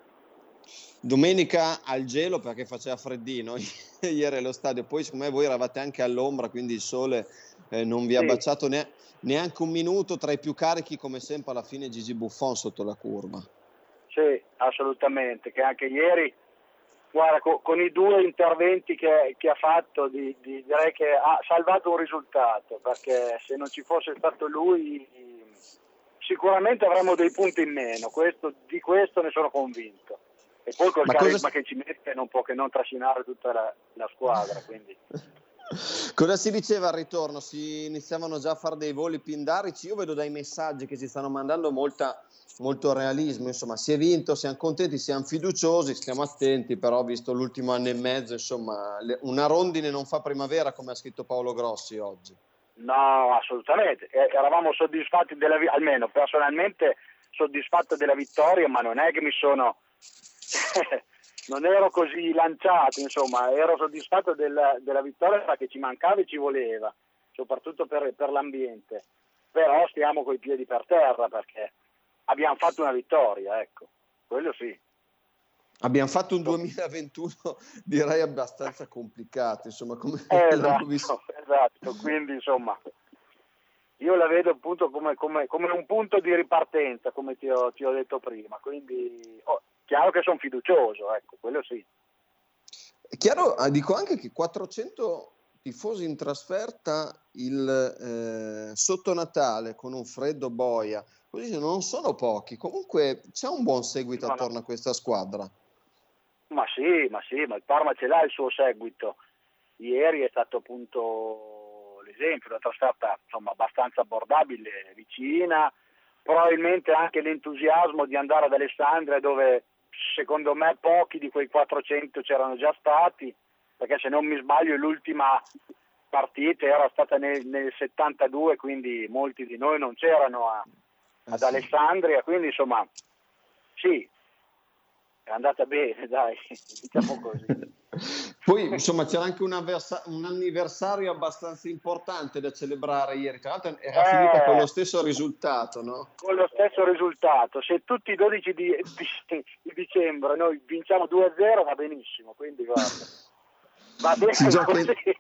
Domenica al gelo perché faceva freddino ieri allo stadio, poi secondo me voi eravate anche all'ombra, quindi il sole eh, non vi ha Sì. baciato ne- neanche un minuto, tra i più carichi come sempre alla fine Gigi Buffon sotto la curva. Sì, assolutamente, che anche ieri, guarda, co- con i due interventi che, che ha fatto, di, di- direi che ha salvato un risultato, perché se non ci fosse stato lui sicuramente avremmo dei punti in meno, questo, di questo ne sono convinto. E poi col Ma carisma cosa- che ci mette non può che non trascinare tutta la, la squadra, quindi... Cosa si diceva al ritorno? Si iniziavano già a fare dei voli pindarici? Io vedo dai messaggi che si stanno mandando molta, molto realismo, insomma si è vinto, siamo contenti, siamo fiduciosi, stiamo attenti, però visto l'ultimo anno e mezzo, insomma le- una rondine non fa primavera, come ha scritto Paolo Grossi oggi. No, assolutamente. E- Eravamo soddisfatti della vi- almeno personalmente soddisfatto della vittoria, ma non è che mi sono non ero così lanciato, insomma, ero soddisfatto della, della vittoria perché ci mancava e ci voleva, soprattutto per, per l'ambiente. Però stiamo coi piedi per terra perché abbiamo fatto una vittoria, ecco, quello sì. Abbiamo fatto un duemilaventuno direi abbastanza complicato, insomma, come Eh, l'hanno visto. esatto, esatto, quindi insomma io la vedo appunto come, come, come un punto di ripartenza, come ti ho, ti ho detto prima, quindi oh, chiaro che sono fiducioso, ecco, quello sì. È chiaro, ah, dico anche che quattrocento tifosi in trasferta il eh, sotto Natale con un freddo boia, così non sono pochi, comunque c'è un buon seguito No, no. attorno a questa squadra. Ma sì, ma sì, ma il Parma ce l'ha il suo seguito. Ieri è stato appunto l'esempio, una trasferta insomma abbastanza abbordabile, vicina, probabilmente anche l'entusiasmo di andare ad Alessandria dove secondo me pochi di quei quattrocento c'erano già stati, perché se non mi sbaglio l'ultima partita era stata nel, nel settantadue, quindi molti di noi non c'erano a, ad Alessandria, quindi insomma sì, è andata bene, dai, diciamo così. Poi insomma c'era anche un, avversa- un anniversario abbastanza importante da celebrare ieri, tra l'altro era Eh. finita con lo stesso risultato, no? Con lo stesso risultato, se tutti i dodici di, di, di dicembre noi vinciamo due a zero va benissimo, quindi guarda, va bene Si gioca in- così.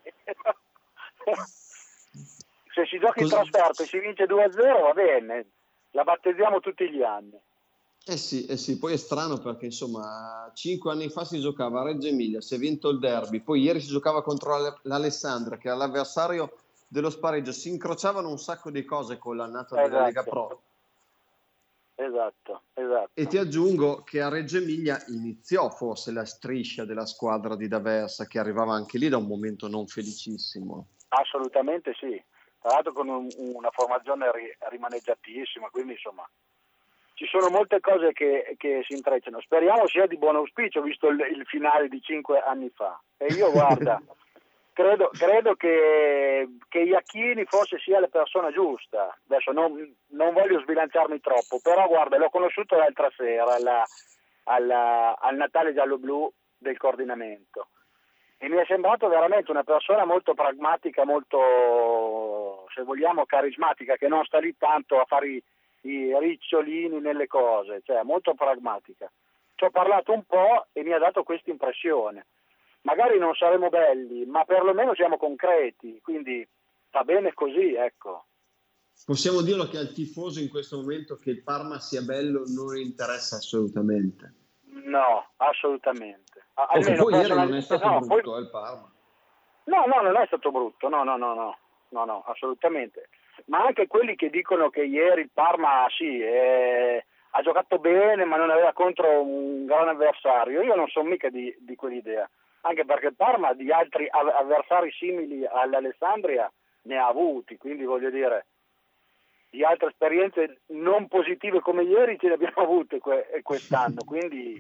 Se si gioca in Cosa- trasferta e si vince due a zero va bene, la battezziamo tutti gli anni. Eh sì, eh sì, poi è strano perché insomma cinque anni fa si giocava a Reggio Emilia, si è vinto il derby, poi ieri si giocava contro l'Ale- l'Alessandria che era l'avversario dello spareggio, si incrociavano un sacco di cose con l'annata della Esatto. Lega Pro. Esatto, esatto. E ti aggiungo che a Reggio Emilia iniziò forse la striscia della squadra di D'Aversa che arrivava anche lì da un momento non felicissimo. Assolutamente sì, tra l'altro con un- una formazione ri- rimaneggiatissima, quindi insomma ci sono molte cose che, che si intrecciano. Speriamo sia di buon auspicio visto il, il finale di cinque anni fa. E io guarda, credo, credo che, che Iachini forse sia la persona giusta. Adesso non, non voglio sbilanciarmi troppo, però guarda, l'ho conosciuto l'altra sera alla- alla- al Natale giallo-blu del coordinamento. E mi è sembrato veramente una persona molto pragmatica, molto, se vogliamo, carismatica, che non sta lì tanto a fare i, i ricciolini nelle cose, cioè molto pragmatica. Ci ho parlato un po' e mi ha dato questa impressione. Magari non saremo belli, ma perlomeno siamo concreti, quindi va bene così, ecco. Possiamo dirlo che al tifoso in questo momento che il Parma sia bello non interessa assolutamente. No, assolutamente. A- Perché almeno poi ieri non è personalmente stato no, brutto poi- eh, il Parma. No, no, non è stato brutto, no, no, no, no, no, no, assolutamente. Ma anche quelli che dicono che ieri il Parma sì, eh, ha giocato bene, ma non aveva contro un gran avversario. Io non sono mica di, di quell'idea. anche perché il Parma di altri avversari simili all'Alessandria ne ha avuti, quindi voglio dire, di altre esperienze non positive come ieri ce le abbiamo avute que- quest'anno, quindi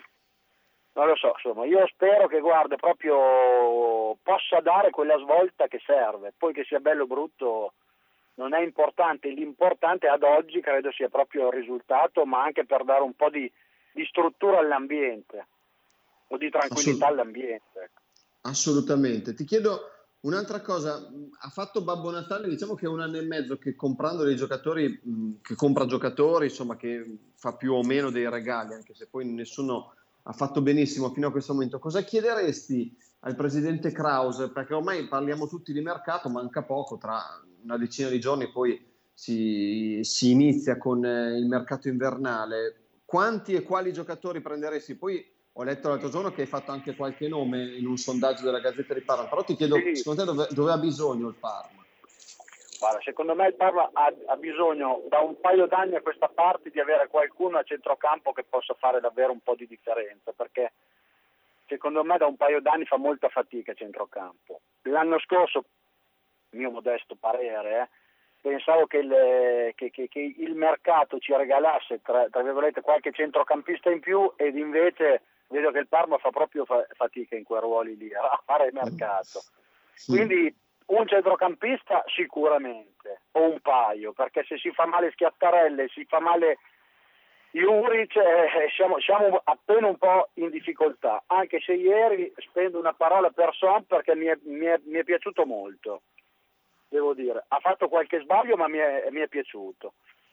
non lo so, insomma, io spero che guarda proprio possa dare quella svolta che serve, poi che sia bello o brutto non è importante, l'importante ad oggi credo sia proprio il risultato, ma anche per dare un po' di, di struttura all'ambiente o di tranquillità Assolut- all'ambiente. Assolutamente. Ti chiedo un'altra cosa, ha fatto Babbo Natale, diciamo che è un anno e mezzo che comprando dei giocatori, che compra giocatori, insomma che fa più o meno dei regali, anche se poi nessuno ha fatto benissimo fino a questo momento. Cosa chiederesti al presidente Krause? Perché ormai parliamo tutti di mercato, manca poco, tra una decina di giorni poi si, si inizia con il mercato invernale. Quanti e quali giocatori prenderesti? Poi ho letto l'altro giorno che hai fatto anche qualche nome in un sondaggio della Gazzetta di Parma, però ti chiedo, sì, secondo te dove, dove ha bisogno il Parma? Guarda, secondo me il Parma ha, ha bisogno da un paio d'anni a questa parte di avere qualcuno a centrocampo che possa fare davvero un po' di differenza, perché secondo me da un paio d'anni fa molta fatica a centrocampo. L'anno scorso, mio modesto parere, eh, pensavo che il, che, che, che il mercato ci regalasse tra, tra virgolette qualche centrocampista in più, ed invece vedo che il Parma fa proprio fa, fatica in quei ruoli lì a fare mercato. Sì. Quindi un centrocampista sicuramente, o un paio, perché se si fa male Schiattarelle, si fa male Juric, eh, siamo, siamo appena un po' in difficoltà, anche se ieri spendo una parola per Son perché mi è, mi è, mi è piaciuto molto, devo dire, ha fatto qualche sbaglio ma mi è, mi è piaciuto.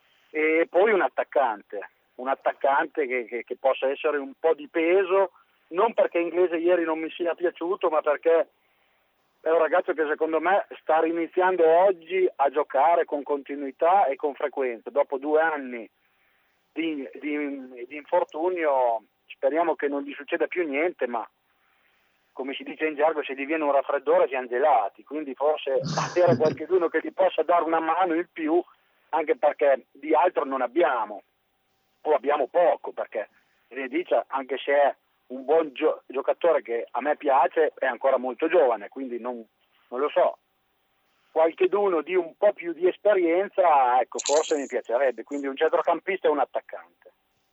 E poi un attaccante, un attaccante che, che, che possa essere un po' di peso, non perché Inglese ieri non mi sia piaciuto, ma perché è un ragazzo che secondo me sta iniziando oggi a giocare con continuità e con frequenza, dopo due anni di, di, di infortunio. Speriamo che non gli succeda più niente, ma come si dice in gergo, se gli viene un raffreddore siamo gelati, quindi forse avere qualcuno che gli possa dare una mano in più, anche perché di altro non abbiamo, o abbiamo poco, perché Redicia, anche se è un buon gio- giocatore che a me piace, è ancora molto giovane, quindi non, non lo so, qualcheduno di un po' più di esperienza, ecco, forse mi piacerebbe, quindi un centrocampista e un attaccante.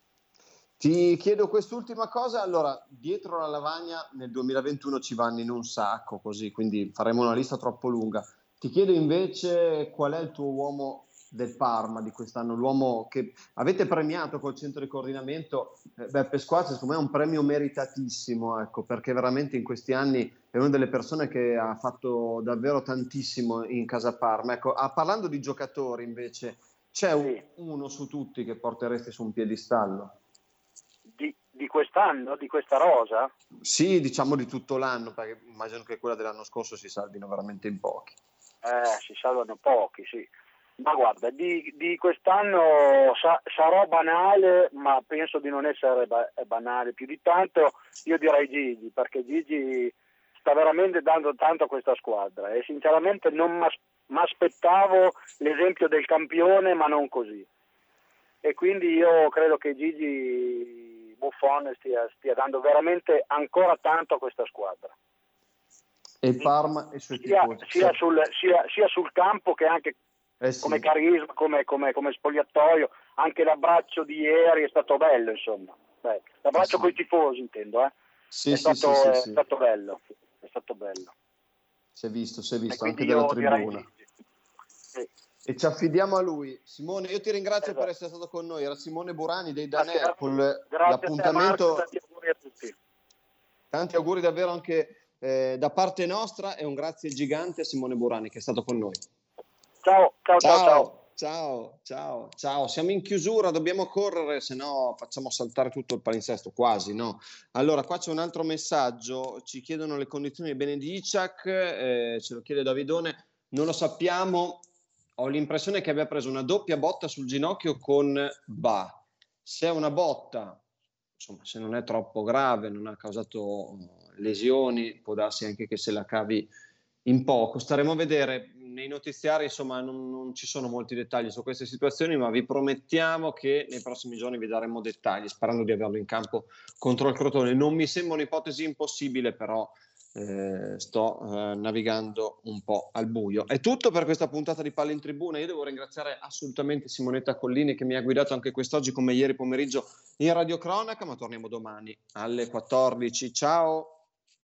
Ti chiedo quest'ultima cosa, allora, dietro la lavagna nel duemilaventuno ci vanno in un sacco, così, quindi faremo una lista troppo lunga. Ti chiedo invece qual è il tuo uomo del Parma di quest'anno, l'uomo che avete premiato col centro di coordinamento. eh, Beppe Squazzi, secondo me è un premio meritatissimo, ecco, perché veramente in questi anni è una delle persone che ha fatto davvero tantissimo in casa Parma. Ecco, ah, parlando di giocatori invece, c'è un, uno su tutti che porteresti su un piedistallo? Di, di quest'anno, di questa rosa? Sì, diciamo di tutto l'anno, perché immagino che quella dell'anno scorso si salvino veramente in pochi. Eh, si salvano pochi, sì. Ma guarda, di, di quest'anno sa, sarò banale, ma penso di non essere ba- banale più di tanto. Io direi Gigi, perché Gigi sta veramente dando tanto a questa squadra e sinceramente non mi aspettavo l'esempio del campione, ma non così. E quindi io credo che Gigi Buffon stia, stia dando veramente ancora tanto a questa squadra. E il Parma e i suoi sia, tifosi. Sia sul, sia, sia sul campo che anche Eh sì. come carisma, come, come, come spogliatoio. Anche l'abbraccio di ieri è stato bello, insomma. Beh, l'abbraccio Eh sì. con i tifosi, intendo, eh. Sì, è, sì, stato, sì, sì, è sì. stato bello, è stato bello. Si è visto, si è visto E anche quindi dalla io direi tribuna. Sì. E ci affidiamo a lui. Simone, io ti ringrazio Esatto. per essere stato con noi. Era Simone Burani dei Grazie Danè a- con Grazie a te, l'appuntamento. Marco, tanti auguri a tutti. Tanti auguri davvero anche eh, da parte nostra e un grazie gigante a Simone Burani che è stato con noi. Ciao, ciao, ciao, ciao. Ciao, ciao, ciao, ciao. Siamo in chiusura, dobbiamo correre, se no facciamo saltare tutto il palinsesto, quasi, no? Allora, qua c'è un altro messaggio, ci chiedono le condizioni di Benediciak, eh, ce lo chiede Davidone, non lo sappiamo, ho l'impressione che abbia preso una doppia botta sul ginocchio con Ba. Se è una botta, insomma, se non è troppo grave, non ha causato lesioni, può darsi anche che se la cavi in poco. Staremo a vedere. nei notiziari insomma non, non ci sono molti dettagli su queste situazioni, ma vi promettiamo che nei prossimi giorni vi daremo dettagli, sperando di averlo in campo contro il Crotone. Non mi sembra un'ipotesi impossibile, però eh, sto eh, navigando un po' al buio. È tutto per questa puntata di Palla in Tribuna. Io devo ringraziare assolutamente Simonetta Collini, che mi ha guidato anche quest'oggi come ieri pomeriggio in radiocronaca, ma torniamo domani alle quattordici. Ciao!